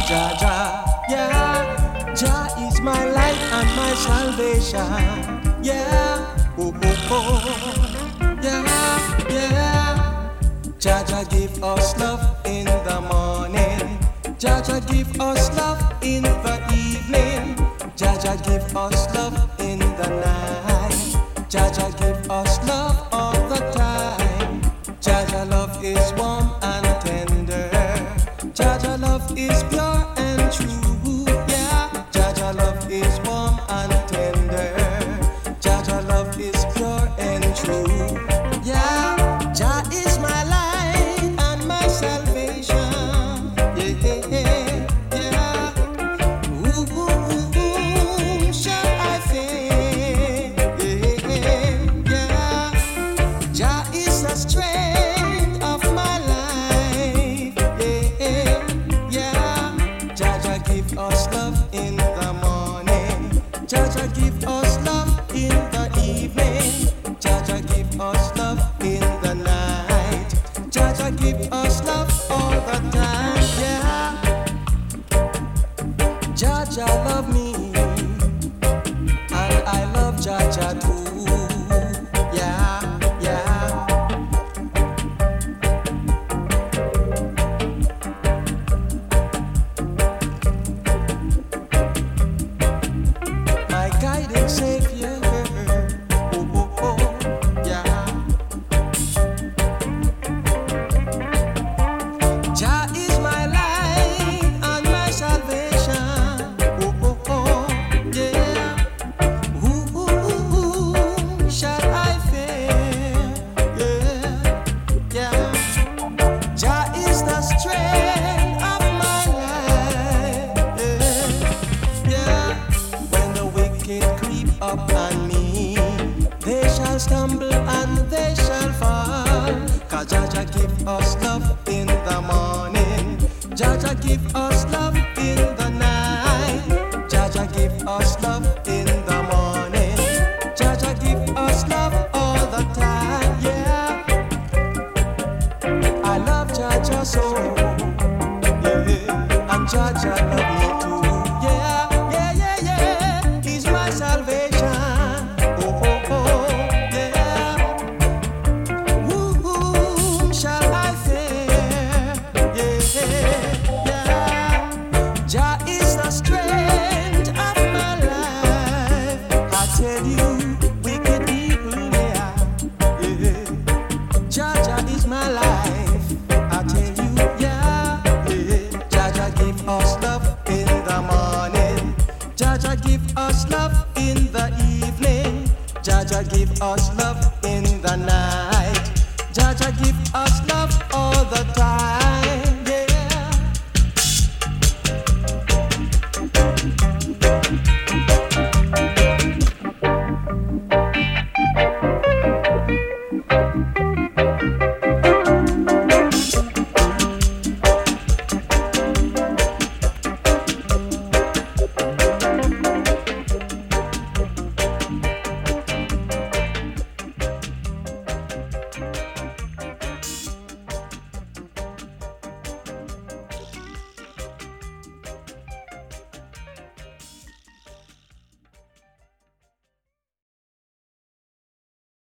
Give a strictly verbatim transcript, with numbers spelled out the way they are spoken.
Jah Jah, yeah. Jah is my light and my salvation. Yeah, oh oh oh, yeah, yeah. Jah Jah give us love in the morning. Jah Jah give us love in the evening. Jah Jah give us love in the night. Jah Jah give us love all the time. Jah Jah love is warm and tender. Jah Jah love is pure and true. Yeah, Jah Jah love is warm and tender. Jah Jah love is pure and true. Yeah, Jah is my light and my salvation. Yeah, yeah. Who, who, who shall I fear? Yeah, yeah. Jah is the strength of my life. Yeah, yeah. Jah Jah give us love in the morning. Jah Jah give us love in the evening. Jah Jah give us love in the night. Jah Jah give us love all the time. Yeah. Jah Jah love me, and I love Jah Jah too. Yeah, yeah. My guiding Savior. Oh, oh, oh, yeah. Jah is my light and my salvation. Oh, oh, oh, yeah. Who, who, who shall I fear? Yeah, yeah. Jah is the strength of my life. Yeah, yeah. When the wicked creep up on me, they shall stumble and they shall fall. Cause Jah Jah give us love in the morning. Jah Jah give us love